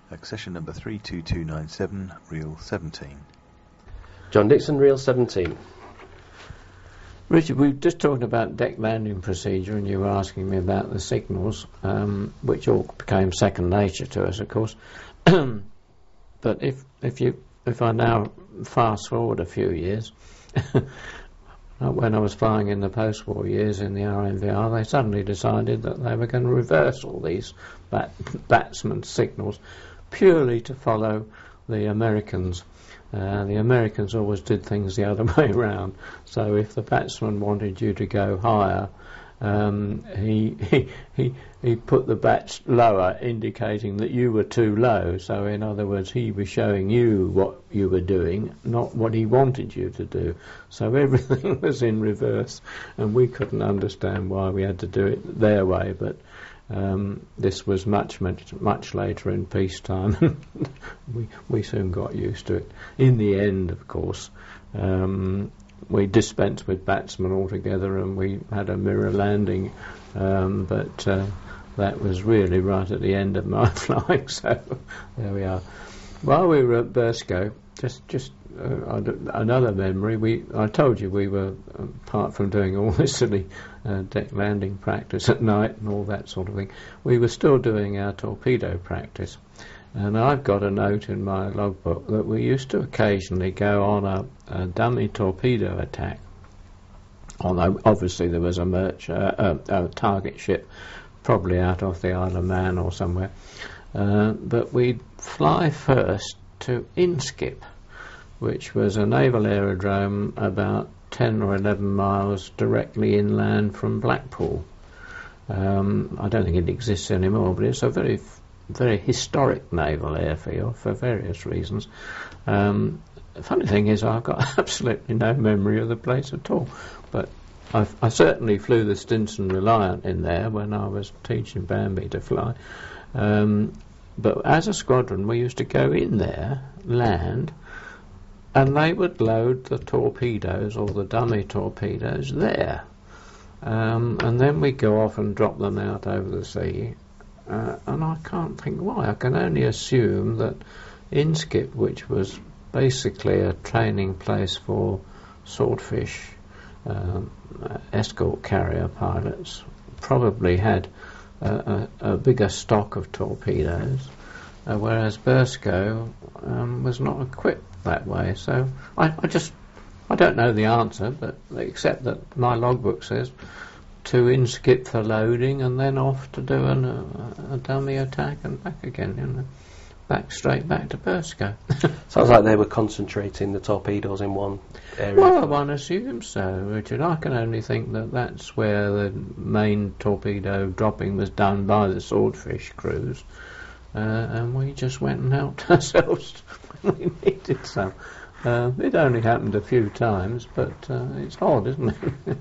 Accession number 32297, reel 17. John Dixon, reel 17. Richard, we were just talking about deck landing procedure, and you were asking me about the signals, which all became second nature to us, of course. But if I now fast forward a few years, when I was flying in the post-war years in the RMVR, they suddenly decided that they were going to reverse all these batsman signals purely to follow the Americans. The Americans always did things the other way around. So if the batsman wanted you to go higher, he put the bats lower, indicating that you were too low. So in other words, he was showing you what you were doing, not what he wanted you to do. So everything was in reverse, and we couldn't understand why we had to do it their way. But this was much later in peacetime. we soon got used to it. In the end, of course, we dispensed with batsmen altogether, and we had a mirror landing, but that was really right at the end of my flying, so there we are. While we were at Burscough, just another memory, I told you we were, apart from doing all this silly deck landing practice at night and all that sort of thing, we were still doing our torpedo practice. And I've got a note in my logbook that we used to occasionally go on a dummy torpedo attack. Although obviously there was a target ship, probably out off the Isle of Man or somewhere. But we'd fly first to Inskip, which was a naval aerodrome about 10 or 11 miles directly inland from Blackpool. I don't think it exists anymore, but it's a very historic naval airfield for various reasons. The funny thing is I've got absolutely no memory of the place at all, but I certainly flew the Stinson Reliant in there when I was teaching Bambi to fly. But as a squadron we used to go in there, land, and they would load the torpedoes, or the dummy torpedoes, there. And then we'd go off and drop them out over the sea. And I can't think why. I can only assume that Inskip, which was basically a training place for swordfish escort carrier pilots, probably had a bigger stock of torpedoes, whereas Burscough was not equipped that way. So I don't know the answer, but except that my logbook says to Inskip for loading, and then off to do a dummy attack and back again, straight back to Burscough. Sounds like they were concentrating the torpedoes in one area. Well, one assumes so, Richard. I can only think that that's where the main torpedo dropping was done by the swordfish crews, and we just went and helped ourselves when we needed some. It only happened a few times, but it's odd, isn't it?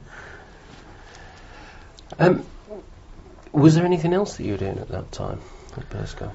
Was there anything else that you were doing at that time at Burscough?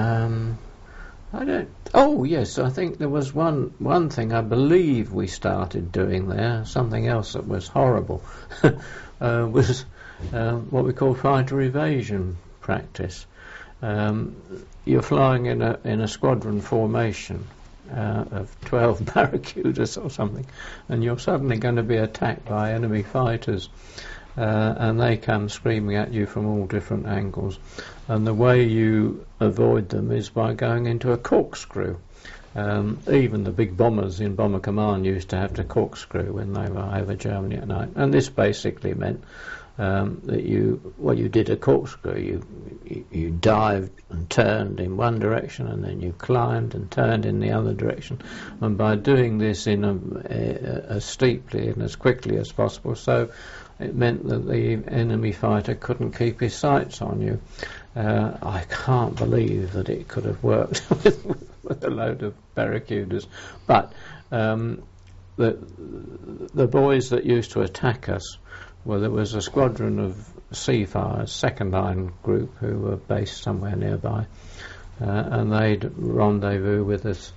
I don't. Oh yes, I think there was one thing I believe we started doing there. Something else that was horrible was what we call fighter evasion practice. You're flying in a squadron formation of 12 Barracudas or something, and you're suddenly going to be attacked by enemy fighters. And they come screaming at you from all different angles, and the way you avoid them is by going into a corkscrew. Even the big bombers in Bomber Command used to have to corkscrew when they were over Germany at night, and this basically meant that you did a corkscrew. You dived and turned in one direction, and then you climbed and turned in the other direction, and by doing this in as steeply and as quickly as possible, so it meant that the enemy fighter couldn't keep his sights on you. I can't believe that it could have worked with a load of Barracudas. But the boys that used to attack us, well, there was a squadron of Seafires, second line group, who were based somewhere nearby, and they'd rendezvous with us.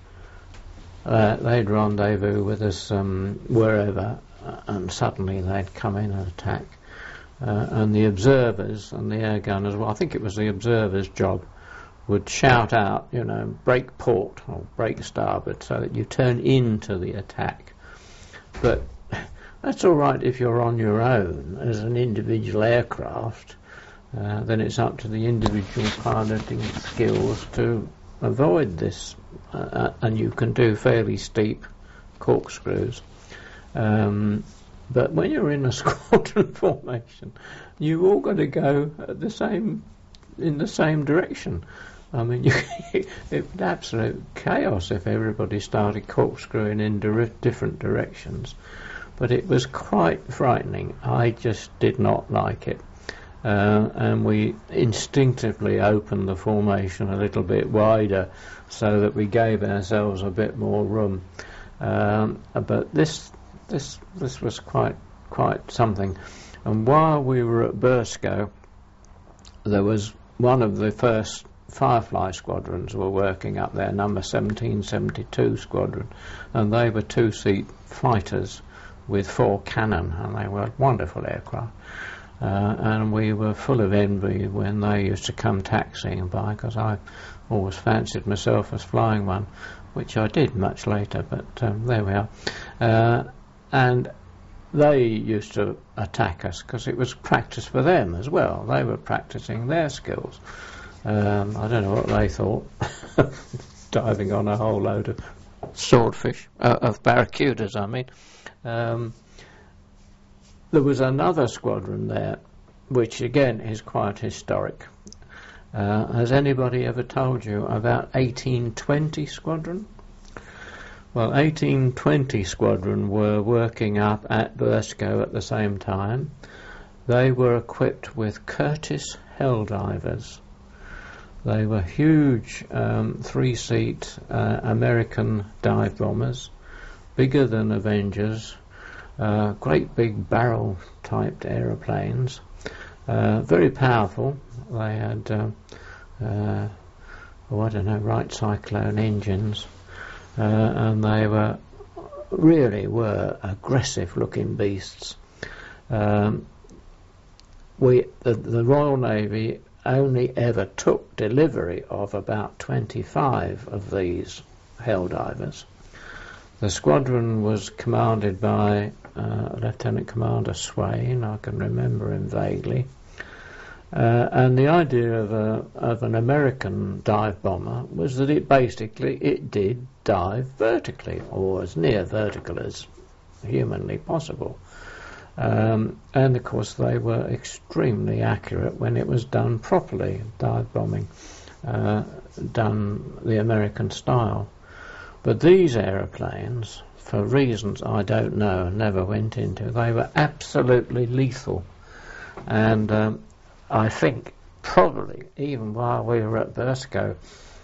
Wherever, and suddenly they'd come in and attack. And the observers and the air gunners, well, I think it was the observers' job would shout out, break port or break starboard, so that you turn into the attack. But that's all right if you're on your own as an individual aircraft. Then it's up to the individual piloting skills to avoid this, and you can do fairly steep corkscrews. But when you're in a squadron formation, you all got to go in the same direction. I mean, it would be absolute chaos if everybody started corkscrewing in different directions. But it was quite frightening. I just did not like it. And we instinctively opened the formation a little bit wider so that we gave ourselves a bit more room. But this was quite something. And while we were at Burscough, there was one of the first Firefly squadrons were working up there, number 1772 squadron, and they were two-seat fighters with 4 cannon, and they were wonderful aircraft. And we were full of envy when they used to come taxiing by, because I always fancied myself as flying one, which I did much later, but there we are. And they used to attack us because it was practice for them as well. They were practicing their skills. I don't know what they thought, diving on a whole load of swordfish, of barracudas, I mean. There was another squadron there, which again is quite historic. Has anybody ever told you about 1820 Squadron? Well, 1820 Squadron were working up at Burscough at the same time. They were equipped with Curtiss Helldivers. They were huge 3-seat American dive bombers, bigger than Avengers, great big barrel-typed aeroplanes, very powerful. They had, Wright Cyclone engines, and they really were aggressive-looking beasts. The Royal Navy only ever took delivery of about 25 of these Helldivers. The squadron was commanded by Lieutenant Commander Swain. I can remember him vaguely. And the idea of an American dive bomber was that it did dive vertically, or as near vertical as humanly possible. And of course they were extremely accurate when it was done properly, dive bombing, done the American style. But these aeroplanes, for reasons I don't know, never went into, they were absolutely lethal. And I think probably even while we were at Burscough,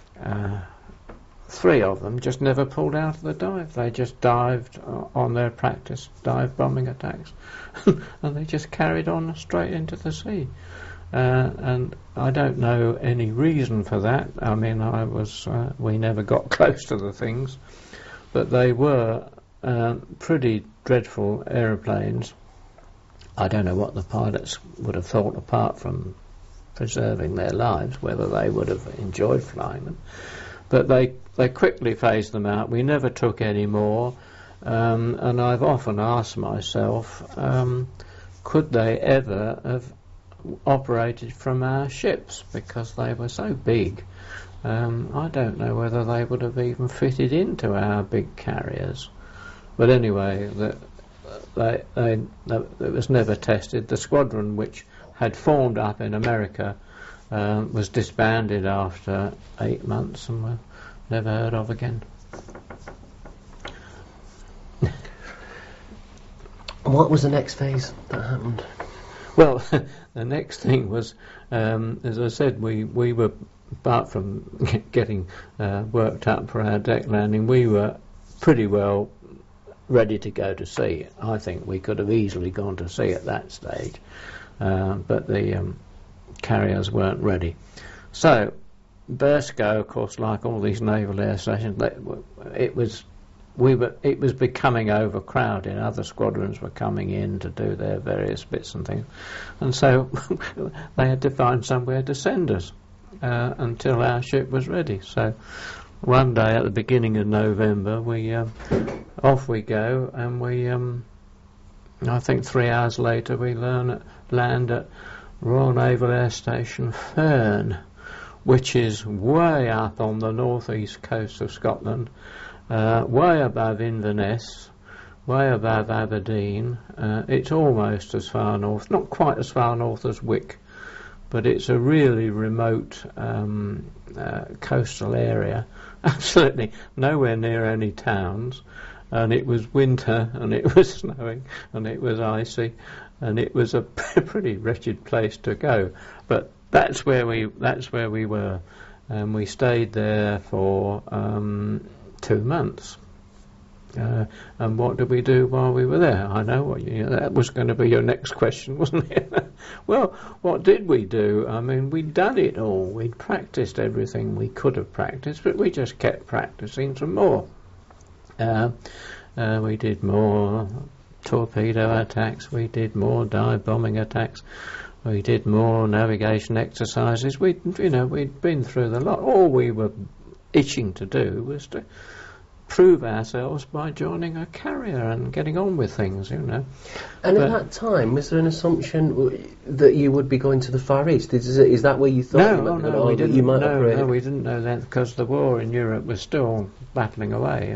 3 of them just never pulled out of the dive. They just dived on their practice dive bombing attacks and they just carried on straight into the sea. And I don't know any reason for that. I mean, we never got close to the things, but they were pretty dreadful aeroplanes. I don't know what the pilots would have thought, apart from preserving their lives, whether they would have enjoyed flying them. But they quickly phased them out. We never took any more, and I've often asked myself, could they ever have operated from our ships, because they were so big. I don't know whether they would have even fitted into our big carriers. But anyway, it was never tested. The squadron, which had formed up in America, was disbanded after 8 months and were never heard of again. What was the next phase that happened? Well, the next thing was, as I said, we were, apart from getting worked up for our deck landing, we were pretty well ready to go to sea. I think we could have easily gone to sea at that stage, but the carriers weren't ready. So, Burscough, of course, like all these naval air stations, it was becoming overcrowded. Other squadrons were coming in to do their various bits and things, and so they had to find somewhere to send us. until our ship was ready. So one day at the beginning of November, we off we go, and we I think 3 hours later we land at Royal Naval Air Station Fern, which is way up on the northeast coast of Scotland, way above Inverness, way above Aberdeen. It's almost as far north, not quite as far north as Wick, but it's a really remote coastal area, absolutely nowhere near any towns. And it was winter, and it was snowing, and it was icy, and it was a pretty wretched place to go. But that's where we were, and we stayed there for 2 months. And what did we do while we were there? I know what that was going to be your next question, wasn't it? Well, what did we do? I mean, we'd done it all. We'd practiced everything we could have practiced, but we just kept practicing some more. We did more torpedo attacks, we did more dive bombing attacks, we did more navigation exercises. We'd been through the lot. All we were itching to do was to prove ourselves by joining a carrier and getting on with things, And at that time, was there an assumption that you would be going to the Far East? Is that where you thought we didn't know that, because the war in Europe was still battling away.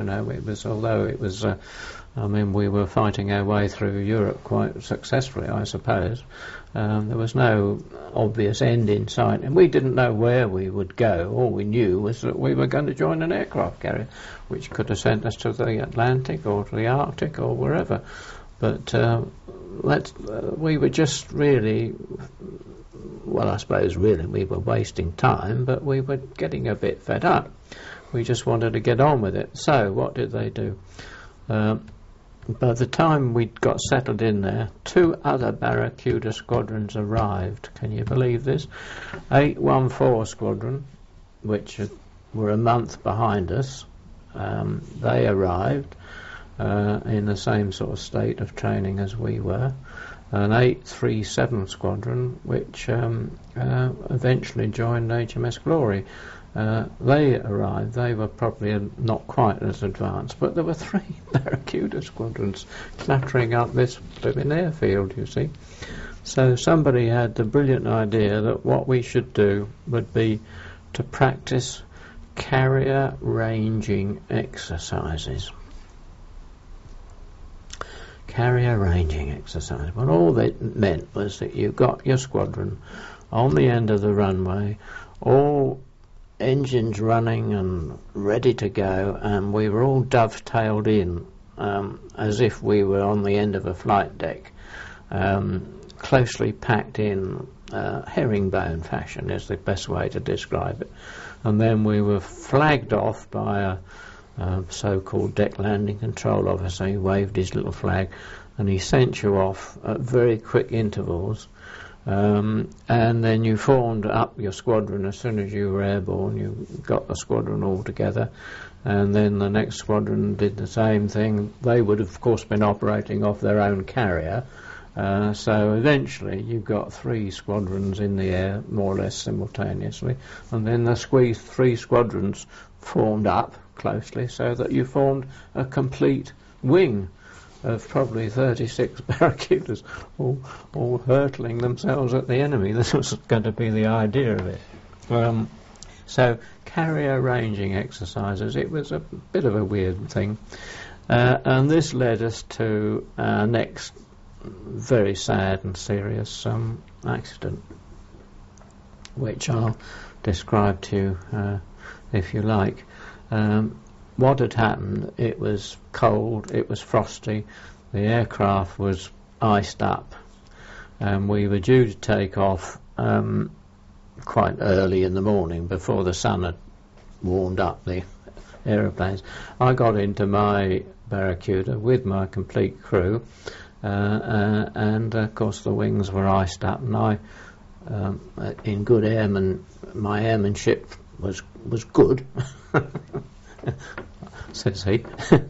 We were fighting our way through Europe quite successfully, I suppose. There was no obvious end in sight, and we didn't know where we would go. All we knew was that we were going to join an aircraft carrier, which could have sent us to the Atlantic or to the Arctic or wherever. But we were just really, I suppose really we were wasting time, but we were getting a bit fed up. We just wanted to get on with it. So what did they do? By the time we'd got settled in there, 2 other Barracuda squadrons arrived. Can you believe this? 814 Squadron, which were a month behind us, they arrived in the same sort of state of training as we were. An 837 Squadron, which eventually joined HMS Glory. They arrived. They were probably not quite as advanced, but there were 3 Barracuda squadrons clattering up this flipping airfield, you see. So somebody had the brilliant idea that what we should do would be to practice carrier ranging exercises. Carrier ranging exercise. Well, all that meant was that you got your squadron on the end of the runway, all engines running and ready to go, and we were all dovetailed in as if we were on the end of a flight deck, closely packed in herringbone fashion is the best way to describe it. And then we were flagged off by a so-called deck landing control officer. He waved his little flag and he sent you off at very quick intervals. And then you formed up your squadron as soon as you were airborne. You got the squadron all together, and then the next squadron did the same thing. They would have, of course, been operating off their own carrier, so eventually you got 3 squadrons in the air more or less simultaneously, and then the 3 squadrons formed up closely so that you formed a complete wing of probably 36 Barracudas, all hurtling themselves at the enemy. This was going to be the idea of it. So carrier ranging exercises, it was a bit of a weird thing. And this led us to our next very sad and serious accident, which I'll describe to you if you like. What had happened, it was cold, it was frosty, the aircraft was iced up, and we were due to take off quite early in the morning before the sun had warmed up the aeroplanes. I got into my Barracuda with my complete crew, and of course the wings were iced up, and I, in good airman, my airmanship was good. Says he.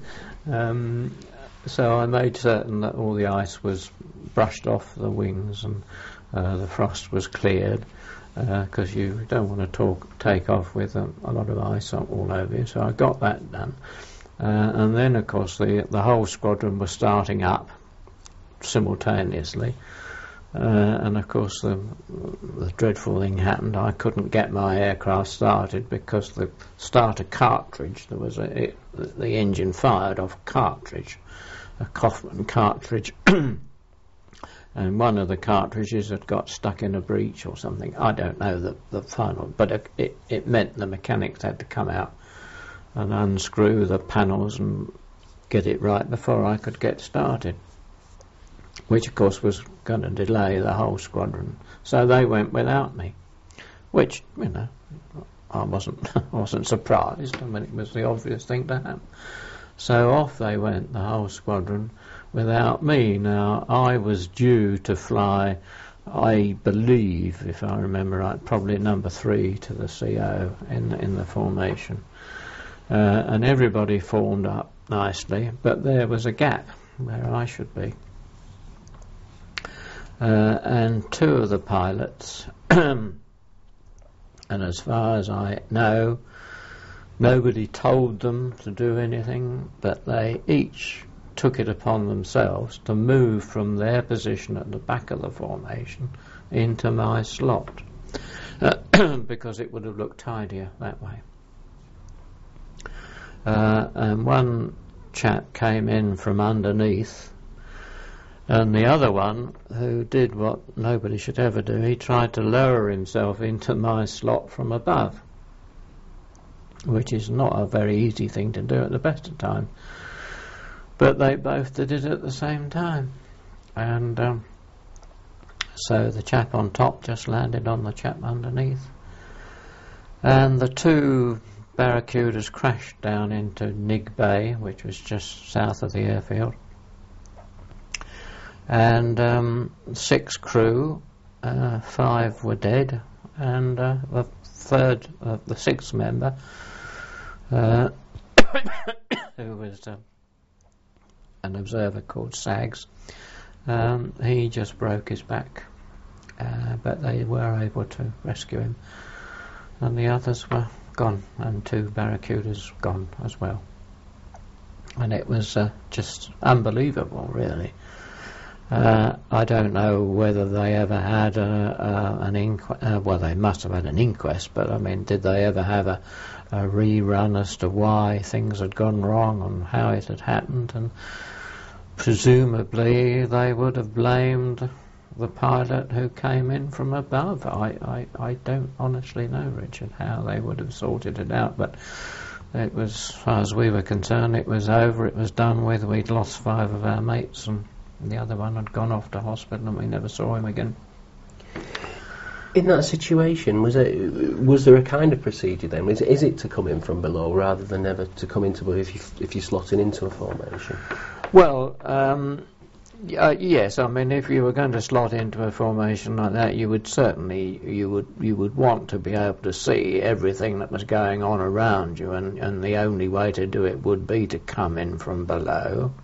So I made certain that all the ice was brushed off the wings and the frost was cleared, because you don't want to take off with a lot of ice all over you. So I got that done. And then, of course, the whole squadron was starting up simultaneously. And, of course, the dreadful thing happened. I couldn't get my aircraft started because the starter cartridge, the engine fired off a cartridge, a Kaufman cartridge. And one of the cartridges had got stuck in a breech or something. I don't know the final, but it meant the mechanics had to come out and unscrew the panels and get it right before I could get started, which of course was going to delay the whole squadron. So they went without me, which, I wasn't surprised. I mean, it was the obvious thing to happen. So off they went, the whole squadron, without me. Now, I was due to fly, I believe, if I remember right, probably number 3 to the CO in the formation. And everybody formed up nicely, but there was a gap where I should be. And 2 of the pilots, and as far as I know, nobody told them to do anything, but they each took it upon themselves to move from their position at the back of the formation into my slot, because it would have looked tidier that way. And one chap came in from underneath, and the other one, who did what nobody should ever do, he tried to lower himself into my slot from above, which is not a very easy thing to do at the best of times. But they both did it at the same time. And so the chap on top just landed on the chap underneath. And the 2 Barracudas crashed down into Nig Bay, which was just south of the airfield. And 6 crew, 5 were dead, and the 6th member, who was an observer called Sags, he just broke his back, but they were able to rescue him, and the others were gone, and 2 Barracudas gone as well. And it was just unbelievable, really. I don't know whether they ever had an inquest. Well, they must have had an inquest, but I mean, did they ever have a rerun as to why things had gone wrong and how it had happened? And presumably they would have blamed the pilot who came in from above. I don't honestly know, Richard, how they would have sorted it out, but it was, as far as we were concerned, it was over, it was done with. We'd lost 5 of our mates, and the other one had gone off to hospital, and we never saw him again. In that situation, was there a kind of procedure then? Is it to come in from below rather than never to come into if you're slotting into a formation? Well, yes. I mean, if you were going to slot into a formation like that, you would certainly you would want to be able to see everything that was going on around you, and the only way to do it would be to come in from below.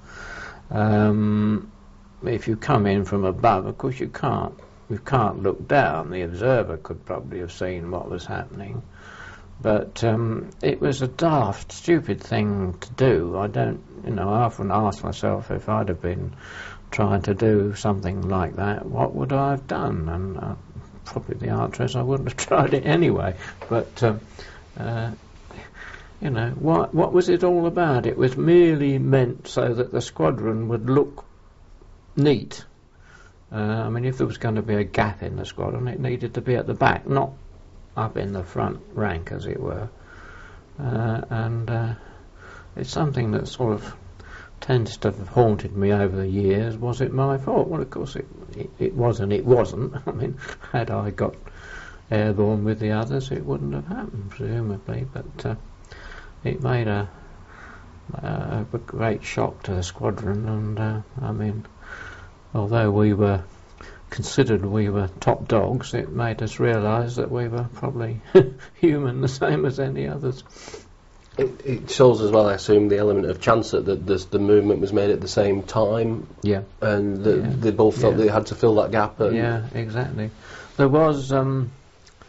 If you come in from above, of course you can't look down. The observer could probably have seen what was happening, but it was a daft, stupid thing to do. I often ask myself, if I'd have been trying to do something like that, what would I have done? And probably the answer is I wouldn't have tried it anyway. But what was it all about? It was merely meant so that the squadron would look neat. I mean, if there was going to be a gap in the squadron, it needed to be at the back, not up in the front rank, as it were. And it's something that sort of tends to have haunted me over the years. Was it my fault? Well, of course it was, and it wasn't. I mean, had I got airborne with the others, it wouldn't have happened, presumably. But it made a great shock to the squadron, and I mean, although we were considered we were top dogs, it made us realise that we were probably human, the same as any others. It shows as well, I assume, the element of chance that the movement was made at the same time. Yeah. And they both felt they had to fill that gap. Yeah, exactly. There was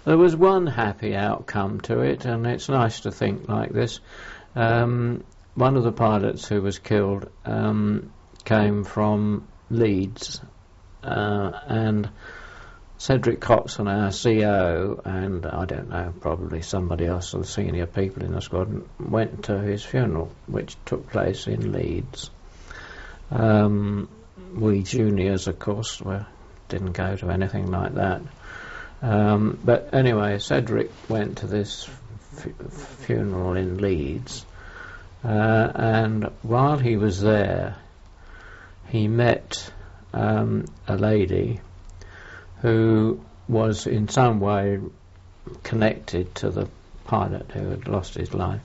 There was one happy outcome to it, and it's nice to think like this. One of the pilots who was killed came from Leeds, and Cedric Coxon, our CO, and I don't know, probably somebody else of the senior people in the squadron, went to his funeral, which took place in Leeds. We juniors, of course, didn't go to anything like that. But anyway, Cedric went to this funeral in Leeds, and while he was there, he met a lady who was in some way connected to the pilot who had lost his life.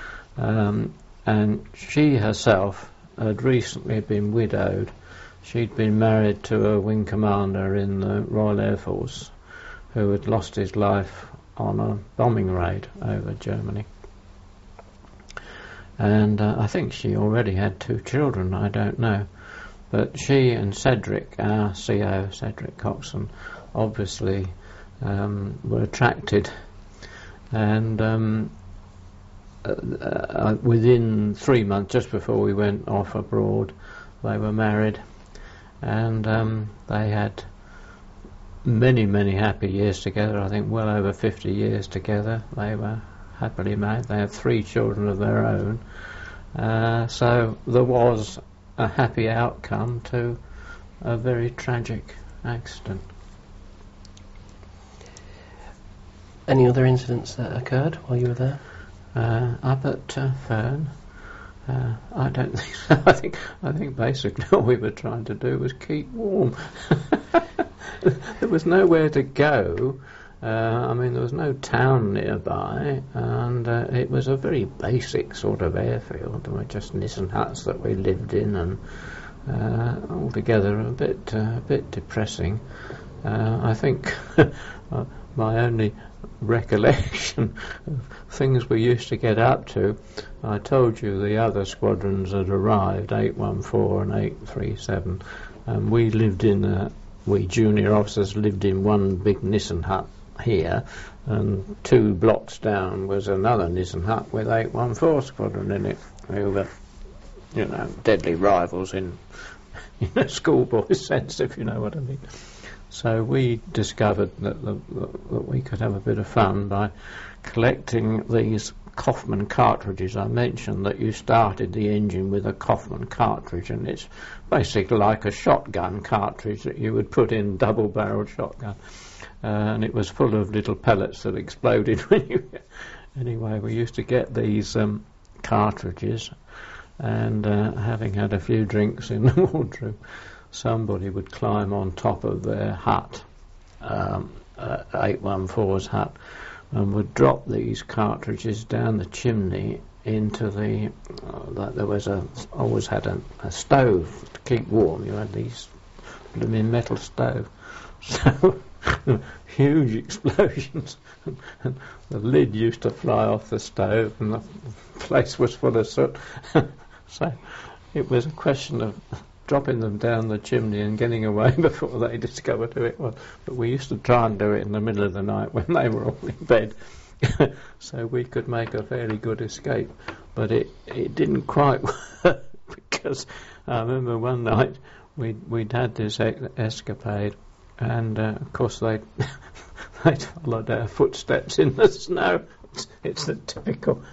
And she herself had recently been widowed. She'd been married to a wing commander in the Royal Air Force who had lost his life on a bombing raid over Germany. And I think she already had 2 children, I don't know. But she and Cedric, our CO, Cedric Coxon, obviously were attracted. And within 3 months, just before we went off abroad, they were married. And they had many, many happy years together. I think well over 50 years together. They were happily married. They have 3 children of their own. So there was a happy outcome to a very tragic accident. Any other incidents that occurred while you were there? Up at Fern, I don't think so. I think basically all we were trying to do was keep warm. There was nowhere to go. There was no town nearby, and it was a very basic sort of airfield. There were just Nissen huts that we lived in, and altogether a bit depressing. I think my only recollection of things we used to get up to, I told you the other squadrons had arrived, 814 and 837, and we junior officers lived in one big Nissen hut here, and 2 blocks down was another Nissen hut with 814 squadron in it, who were, deadly rivals in a schoolboy sense, if you know what I mean. So we discovered that we could have a bit of fun by collecting these Kaufmann cartridges. I mentioned that you started the engine with a Kaufmann cartridge, and it's basically like a shotgun cartridge that you would put in double-barreled shotgun, and it was full of little pellets that exploded when you... Anyway, we used to get these cartridges, and having had a few drinks in the wardroom, somebody would climb on top of their hut, 814's hut, and would drop these cartridges down the chimney into the... there was always had a stove to keep warm. You had these blooming metal stove. So huge explosions. And the lid used to fly off the stove, and the place was full of soot. So it was a question of dropping them down the chimney and getting away before they discovered who it was. But we used to try and do it in the middle of the night when they were all in bed, so we could make a fairly good escape. But it didn't quite work, because I remember one night we'd had this escapade, and of course they'd followed our footsteps in the snow. It's the typical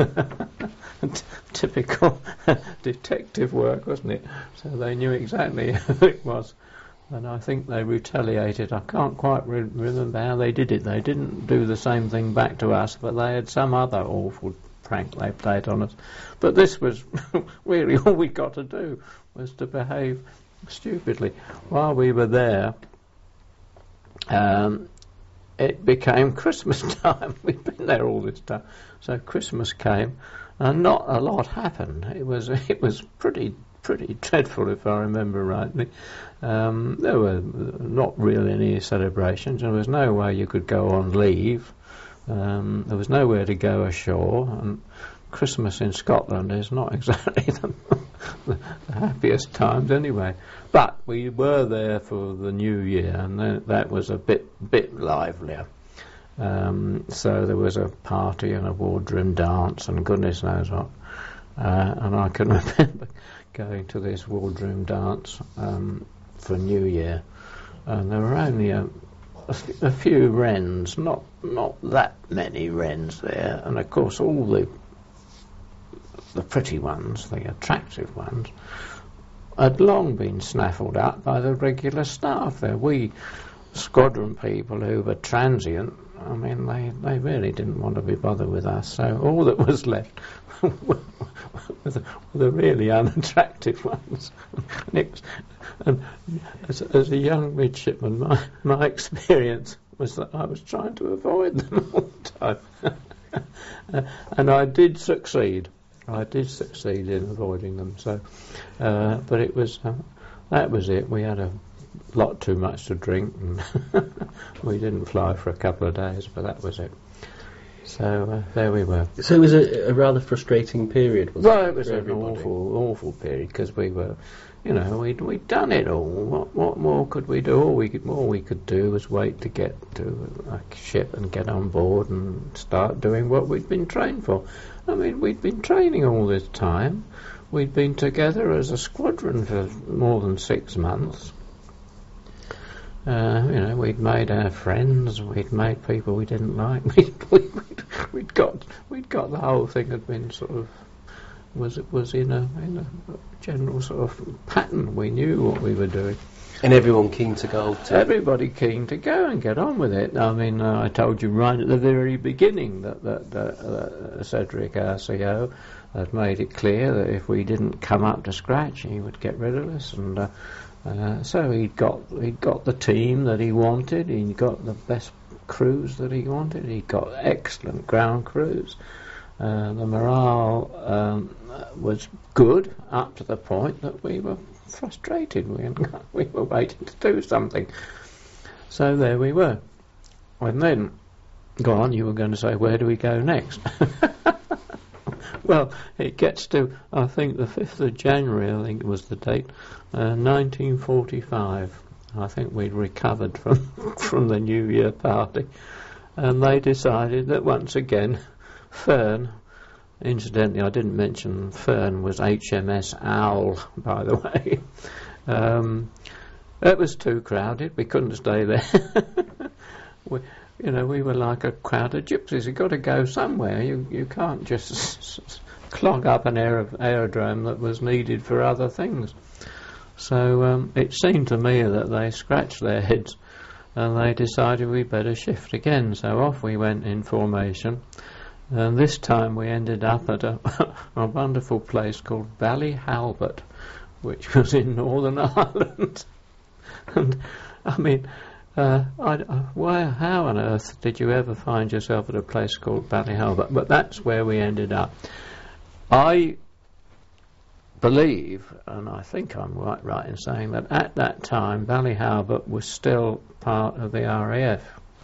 detective work, wasn't it? So they knew exactly who it was, and I think they retaliated. I can't quite remember how they did it. They didn't do the same thing back to us, but they had some other awful prank they played on us. But this was really all we got to do, was to behave stupidly. While we were there, it became Christmas time. We'd been there all this time. So Christmas came, and not a lot happened. It was pretty dreadful, if I remember rightly. There were not really any celebrations. There was no way you could go on leave. There was nowhere to go ashore, and Christmas in Scotland is not exactly the happiest times anyway. But we were there for the New Year, and that was a bit livelier. So there was a party and a wardroom dance and goodness knows what. And I can remember going to this wardroom dance for New Year, and there were only a few wrens, not that many wrens there, and of course all the pretty ones, the attractive ones, had long been snaffled up by the regular staff there. We squadron people who were transient, I mean, they really didn't want to be bothered with us, so all that was left were the really unattractive ones. And as a young midshipman, my experience was that I was trying to avoid them all the time. And I did succeed. In avoiding them. So, but it was that was it. We had a lot too much to drink, and we didn't fly for a couple of days. But that was it. So there we were. So it was a rather frustrating period, wasn't it? Well, it was an awful period because we were, we'd done it all. What more could we do? All we could do was wait to get to a ship and get on board and start doing what we'd been trained for. I mean, we'd been training all this time. We'd been together as a squadron for more than 6 months. We'd made our friends. We'd made people we didn't like. We'd got the whole thing had been sort of was in a general sort of pattern. We knew what we were doing. And everyone keen to go. Everybody keen to go and get on with it. I mean, I told you right at the very beginning that Cedric, our CO, had made it clear that if we didn't come up to scratch, he would get rid of us. And so he'd got the team that he wanted. He got the best crews that he wanted. He got excellent ground crews. The morale was good up to the point that we were frustrated. We were waiting to do something. So there we were. And then, go on, you were going to say, where do we go next? Well, it gets to, I think, the 5th of January, I think was the date, 1945. I think we'd recovered from the New Year party. And they decided that once again, Fern, incidentally, I didn't mention Fern was HMS Owl, by the way. It was too crowded. We couldn't stay there. We were like a crowd of gypsies. You've got to go somewhere. You can't just clog up an aerodrome that was needed for other things. So it seemed to me that they scratched their heads and they decided we better shift again. So off we went in formation. And this time we ended up at a wonderful place called Ballyhalbert, which was in Northern Ireland. And, I mean, how on earth did you ever find yourself at a place called Ballyhalbert? But that's where we ended up. I believe, and I think I'm right in saying that at that time Ballyhalbert was still part of the RAF.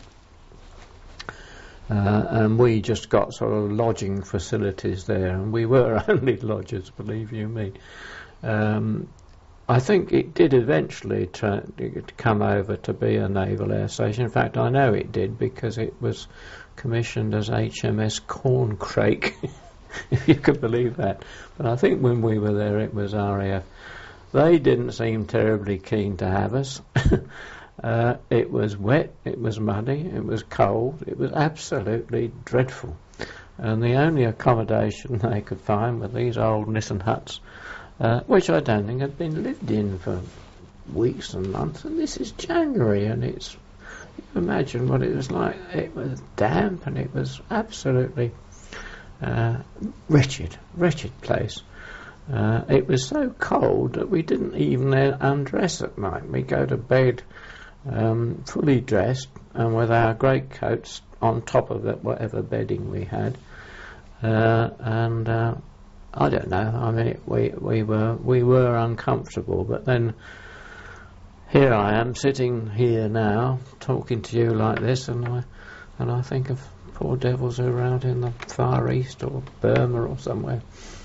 And we just got sort of lodging facilities there, and we were only lodgers, believe you me. I think it did eventually come over to be a naval air station. In fact, I know it did because it was commissioned as HMS Corncrake, if you could believe that. But I think when we were there, it was RAF. They didn't seem terribly keen to have us. It was wet, it was muddy, it was cold, it was absolutely dreadful. And the only accommodation they could find were these old Nissen huts, which I don't think had been lived in for weeks and months. And this is January, and you imagine what it was like. It was damp, and it was absolutely wretched place. It was so cold that we didn't even undress at night. We go to bed fully dressed and with our greatcoats on top of it, whatever bedding we had. And I don't know. I mean, we were uncomfortable. But then here I am sitting here now, talking to you like this, and I think of poor devils who are out in the Far East or Burma or somewhere.